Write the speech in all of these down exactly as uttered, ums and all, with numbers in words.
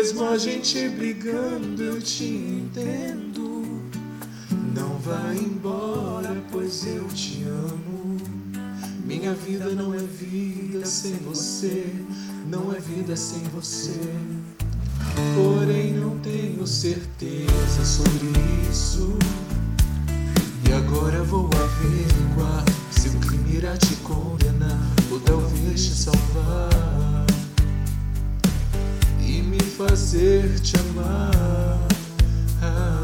Mesmo a gente brigando, eu te entendo. Não vá embora, pois eu te amo. Minha vida não é vida sem você, não é vida sem você. Porém não tenho certeza sobre isso. E agora vou averiguar se o crime irá te condenar ou talvez te salvar e me fazer te amar. Ah.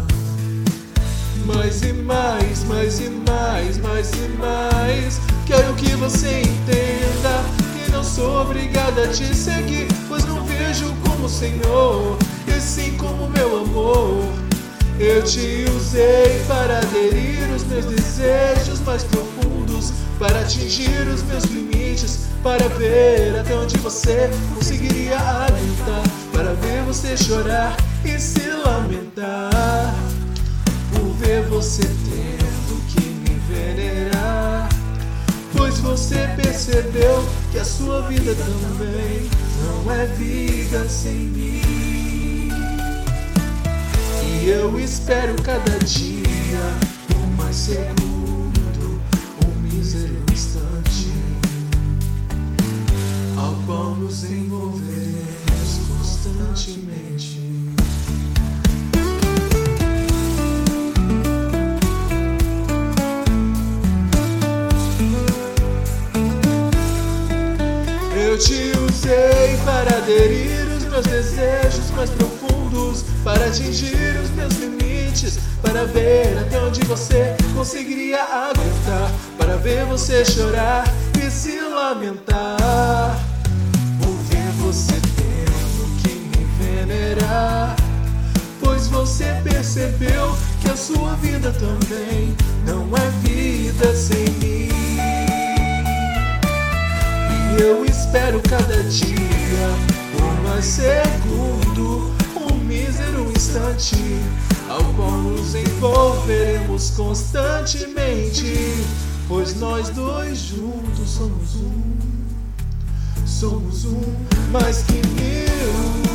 Mais e mais, mais e mais, mais e mais. Quero que você entenda que não sou obrigada a te seguir, pois não vejo como Senhor, e sim como meu amor. Eu te usei para aderir os meus desejos mais profundos, para atingir os meus limites, para ver até onde você conseguiria aguentar, para ver você chorar e se lamentar, por ver você tendo que me venerar, pois você percebeu que a sua vida também não é vida sem mim. E eu espero cada dia um mais segundo, um mísero instante, ao qual nos envolveremos constantemente. Eu te usei para aderir os meus desejos mais profundos, para atingir os meus limites, para ver até onde você conseguiria aguentar, para ver você chorar e se lamentar, por ver você tendo que me venerar, pois você percebeu que a sua vida também não é vida sem mim. E eu espero cada dia um mais segundo, um mísero instante, ao qual nos envolveremos constantemente, pois nós dois juntos somos um, somos um mais que mil.